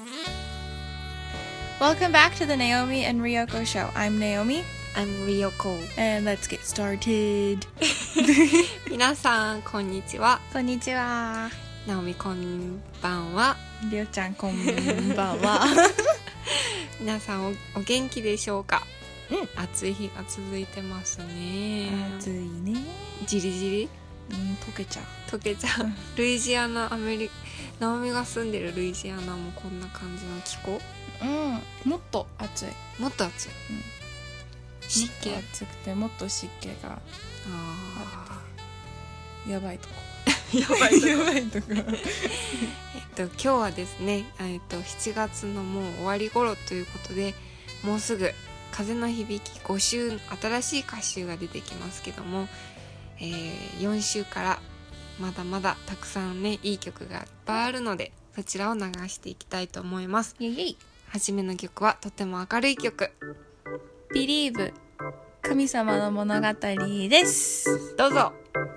Welcome back to the Naomi and Ryoko show. I'm Naomi. I'm Ryoko. And let's get started. 皆さんこんにちは。 こんにちは。 ナオミこんばんは。 りょうちゃんこんばんは。 皆さん お元気でしょうか？暑い日が続いてますね。 暑いね。 じりじり、 溶けちゃう。 溶けちゃう。ルイジアナ、ナオミが住んでるルイジアナもこんな感じの気候？ もっと暑い。 もっと暑い。湿気。 もっと暑くてもっと湿気があってやばいとこ。 やばいとこ。 やばいとこ。 今日はですね、7月のもう終わり頃ということで、もうすぐ風の響き5週新しい歌集が出てきますけども、4週からまだまだたくさんねいい曲がいっぱいあるので、そちらを流していきたいと思います。 イエイイエイ。 初めの曲はとても明るい曲、 Believe 神様の物語です。 どうぞ。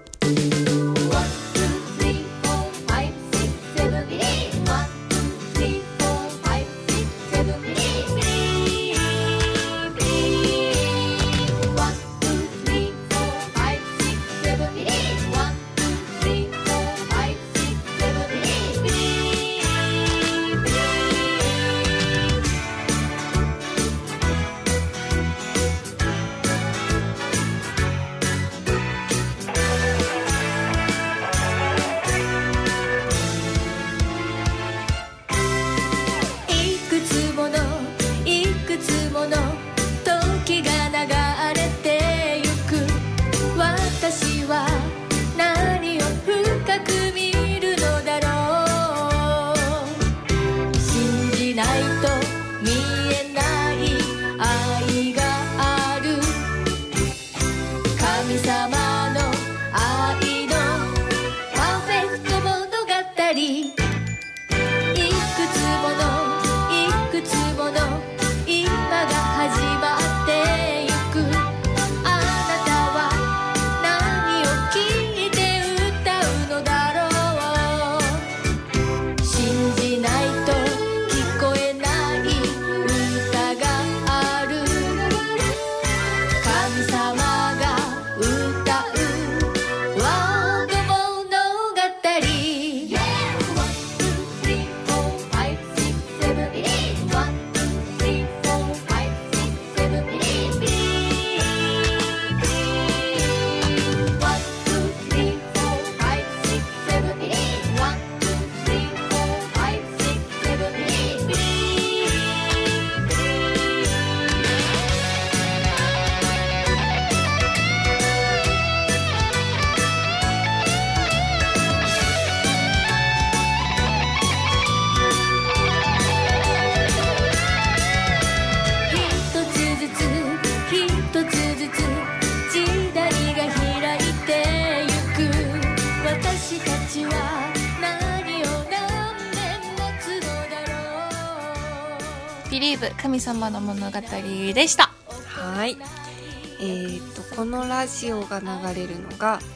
Believe 神様の物語でした。 はい。このラジオが流れるのが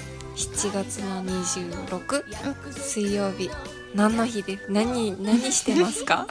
7月の26、水曜日。何の日です？何してますか？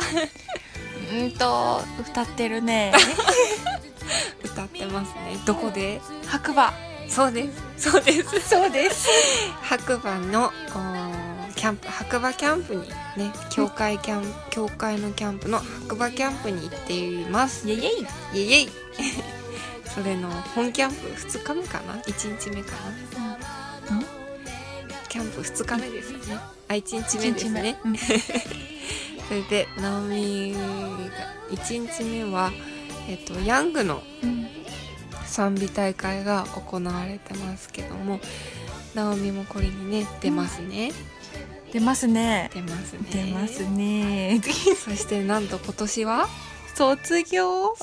歌ってるね。 歌ってますね。どこで？ 白馬。 そうです。そうです。 そうです。 白馬のキャンプ、白馬キャンプにね、教会のキャンプの白馬キャンプに行っています。 イエイイエイイエイイエイ。それの本キャンプ2日目かな、1日目かな、キャンプ2日目ですよね。1日目ですね。それでナオミが1日目はヤングの賛美大会が行われてますけども、ナオミもこれにね出ますね。 出ますね。 出ますね。 出ますね。 そしてなんと今年は卒業。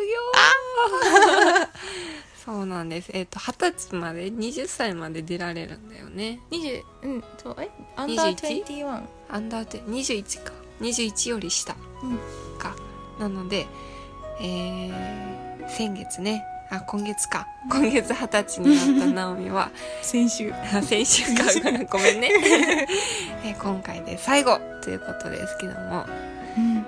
そうなんです。20歳まで、20歳まで出られるんだよね。 アンダー21。 アンダー21か。21より下か。なので、先月ね、今月か。今月20歳になったナオミは、 先週か。 ごめんね。今回で最後ということですけども、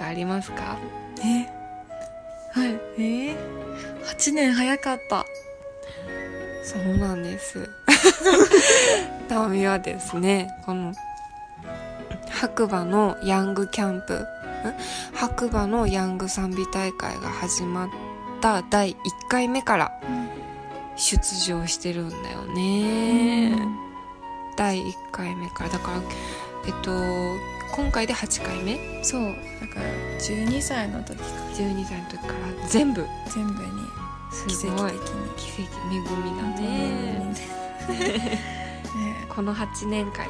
かありますか？ はい8年早かった。 そうなんですタオミはですね、この白馬のヤングキャンプ白馬のヤング賛美大会が始まった第1回目から出場してるんだよね、第1回目からだから今回で8回目。 そうだから12歳の時か 12歳の時から全部に奇跡的に奇跡恵みだねこの8年間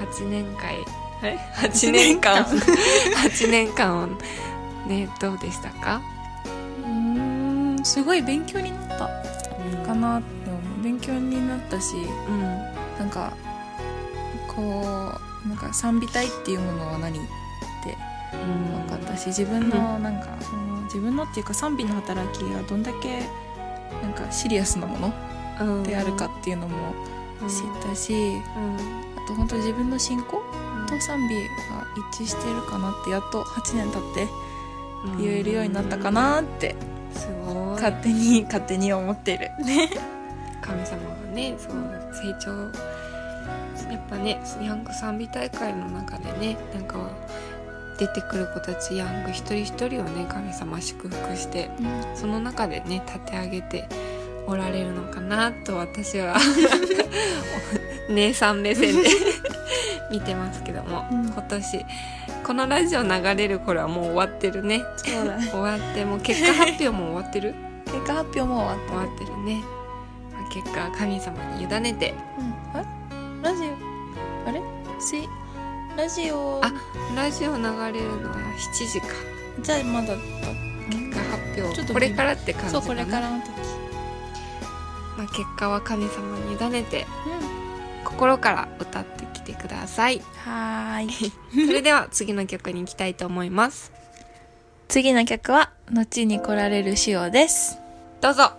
をね、どうでしたか？ すごい勉強になったかなって思う。勉強になったし、なんかこうなんか賛美隊っていうものは何って分かったし、自分のなんか、自分のっていうか賛美の働きがどんだけなんかシリアスなものであるかっていうのも知ったし、あと本当に自分の信仰と賛美が一致してるかなってやっと8年経って言えるようになったかなってすごい勝手に思ってる神様がね、そう成長やっぱね、ヤング賛美大会の中でね、なんか出てくる子たちヤング一人一人をね、神様祝福して、その中でね立て上げておられるのかなと私は姉さん目線で見てますけども、今年このラジオ流れる頃はもう終わってるね。 そうだ終わってもう結果発表も終わってる結果発表も終わってるね。結果は神様に委ねて、 ラジオあれラジオラジオ流れるのは7時か。 じゃあまだ結果発表ちょっとこれからって感じかな。 そうこれからの時、 結果は神様に委ねて、心から歌ってきてください。 はーいそれでは次の曲に行きたいと思います。 次の曲は後に来られるしおです。 どうぞ。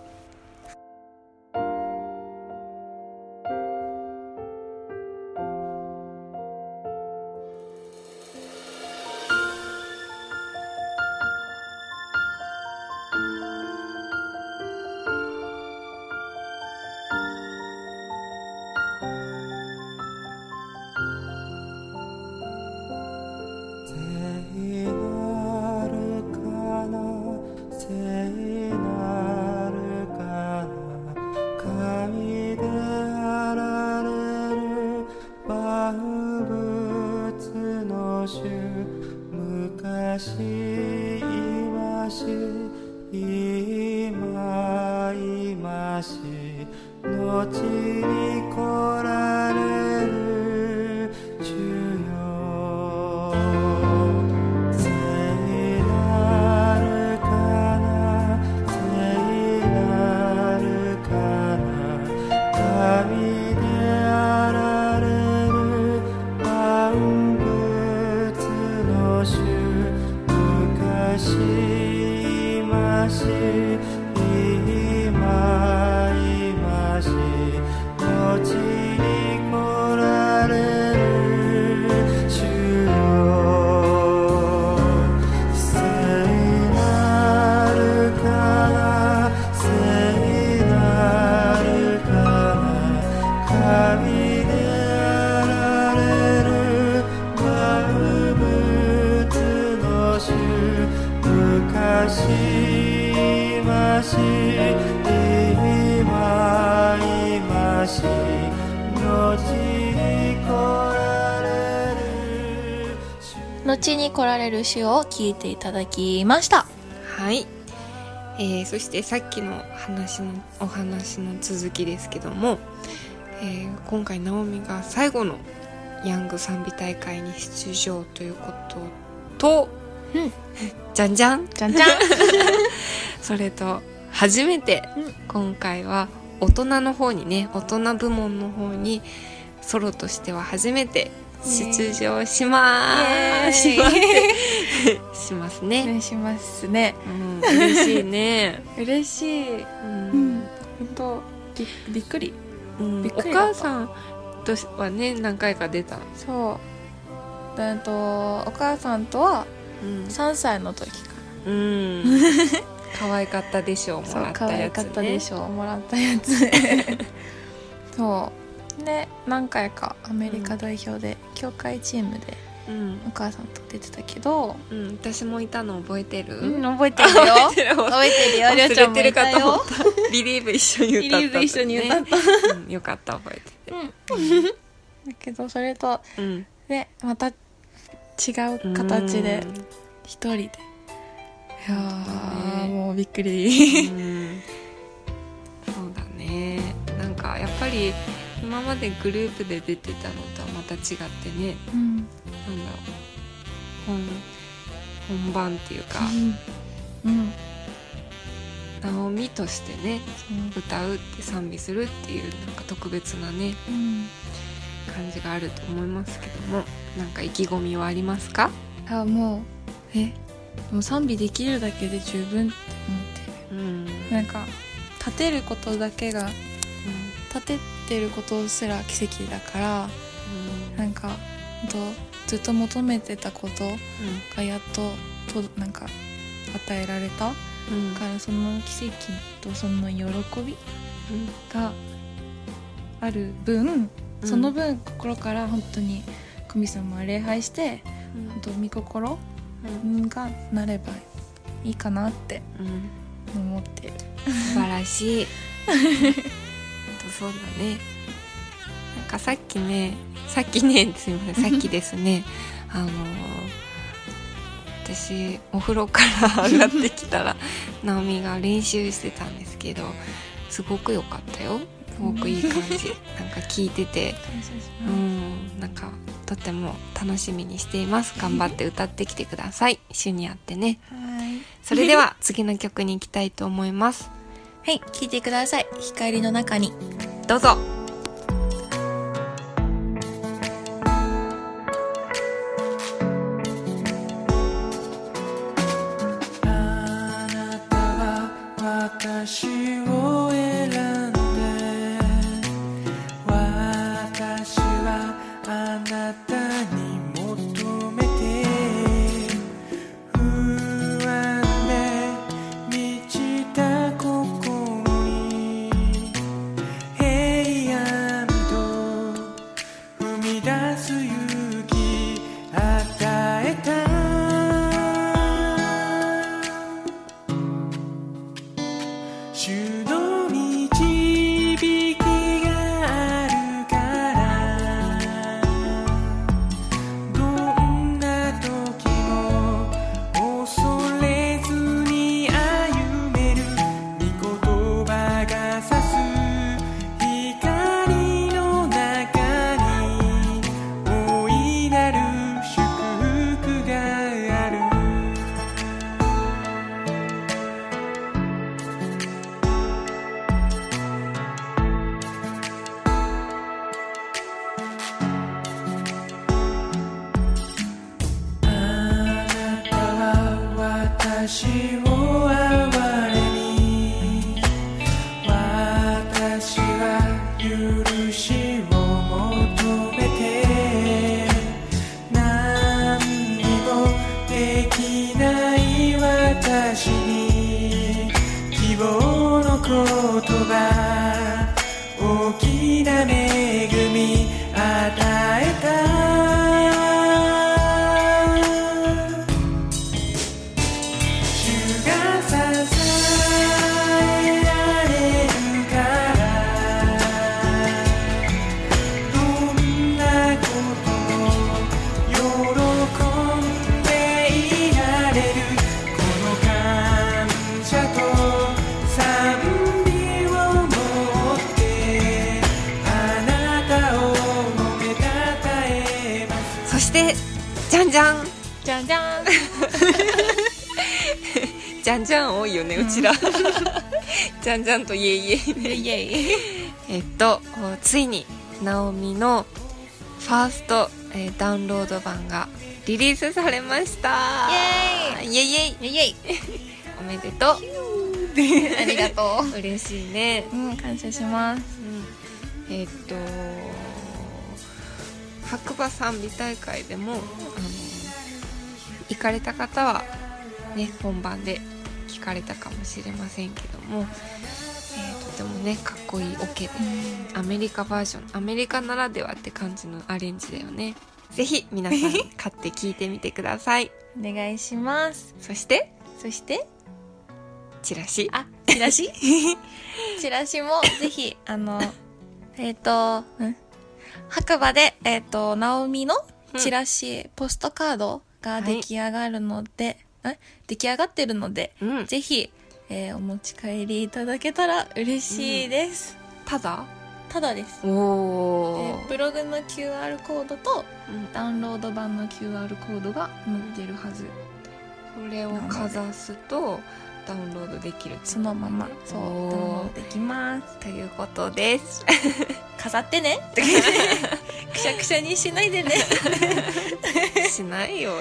後に来られる主を聞いていただきました。はい、そしてさっきのお話の続きですけども、今回ナオミが最後のヤング賛美大会に出場ということと、じゃんじゃんそれと初めて、今回は大人の方にね、大人部門の方にソロとしては初めて出場しますしますね。 しますね。 嬉しいね。 嬉しい。本当びっくり。 お母さんとはね何回か出た。 そう。お母さんとは 3歳の時かな。 可愛かったでしょう、もらったやつね。 可愛かったでしょう、もらったやつそうで何回かアメリカ代表で、協会チームでお母さんと出てたけど、 私もいたの覚えてる？ 覚えてるよ覚えてるよ、りょうちゃんもいたよ。 ビリーブ一緒に歌った、 ビリーブ一緒に歌った、 よかった、覚えてて。 だけどそれと、でまた違う形で一人で、いやー、もうびっくりそうだね。なんかやっぱり今までグループで出てたのとはまた違ってね、なんだろう、本番っていうか、ナオミとしてね、歌うって賛美するっていうなんか特別なね、感じがあると思いますけども、なんか意気込みはありますか？ もう賛美できるだけで十分って思ってる、なんか立てることだけが、立ててることすら奇跡だから、なんかずっと求めてたことがやっとなんか与えられた、からその奇跡とその喜びがある分、その分心から本当に神様を礼拝して、本当御心がなればいいかなって思ってる。 素晴らしいそうだね。なんかさっきねすいません、さっきですね私お風呂から上がってきたらナオミが練習してたんですけど、すごく良かったよ。すごくいい感じなんか聞いてて、なんかとっても楽しみにしています。頑張って歌ってきてください。主にあってね。それでは次の曲に行きたいと思います。 はい、聴いてください。光の中に。 どうぞ。 あなたは私を選んで、私はあなたに求めて、不安で満ちた心に平安と踏み出す勇気与えた。主の導きがあるから、どんな時も恐れずに歩める。御言葉が差す光の中に大いなる祝福がある。私を憐れみ、私は許しを求めて、何にもできない私に希望の言葉、大きな恵み与えた。 そしてじゃんじゃんじゃんじゃんじゃんじゃん多いよね、うちらじゃんじゃんとイエイイエイイエイついにナオミのファースト、ダウンロード版がリリースされました。 イエイエイイエイイエイおめでとうありがとう。 嬉しいね。 感謝します。 白馬賛美大会でも行かれた方はね本番で聞かれたかもしれませんけども、とてもねかっこいいオケで、アメリカバージョン、アメリカならではって感じのアレンジだよね。ぜひ皆さん買って聴いてみてください。 お願いします。 そしてチラシチラシもぜひ白馬でナオミのチラシ、ポストカードが出来上がるので、出来上がってるので、ぜひ、お持ち帰りいただけたら嬉しいです。 ただです。 おー、 ブログの QR コードと、ダウンロード版の QR コードが載ってるはず。 それをかざすとダウンロードできる、 そのままダウンロードできますということです。 飾ってねくしゃくしゃにしないでねしないね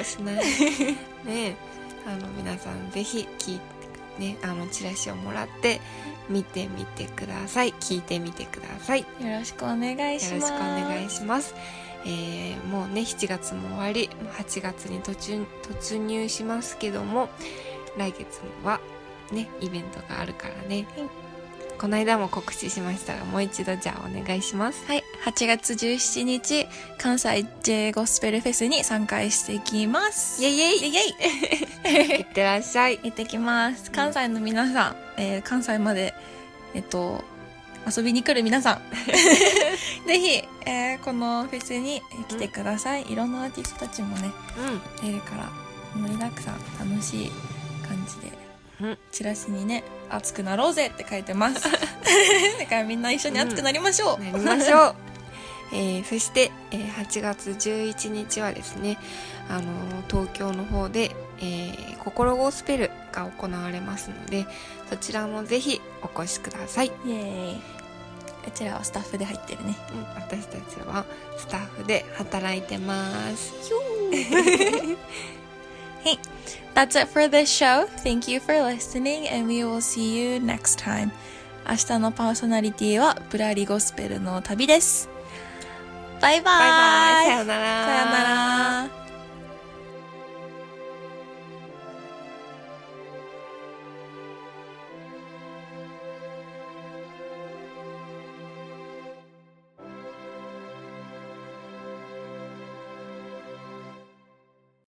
皆さんぜひチラシをもらって見てみてください。聞いてみてください。 よろしくお願いします。 よろしくお願いします。もうね7月も終わり、8月に突入しますけども、来月はねイベントがあるからね、この間も告知しましたが、もう一度じゃあお願いします。 はい、8月17日関西 J ゴスペルフェスに参加してきます。 イエイイエイイエイいってらっしゃい。 行ってきます。関西の皆さん、関西まで遊びに来る皆さんぜひ、このフェスに来てください。いろんなアーティストたちもね、出るから盛りだくさん楽しい感じで、チラシにね熱くなろうぜって書いてますだからみんな一緒に熱くなりましょう、 なりましょうそして、8月11日はですね、東京の方で、心ゴスペルが行われますので、そちらもぜひお越しください。 イエーイ。うちらはスタッフで入ってるね。 私たちはスタッフで働いてます Hey, that's it for this show. Thank you for listening and we will see you next time. 明日のパーソナリティはぶらりゴスペルの旅です。バイバイ。 さよなら。 さよなら。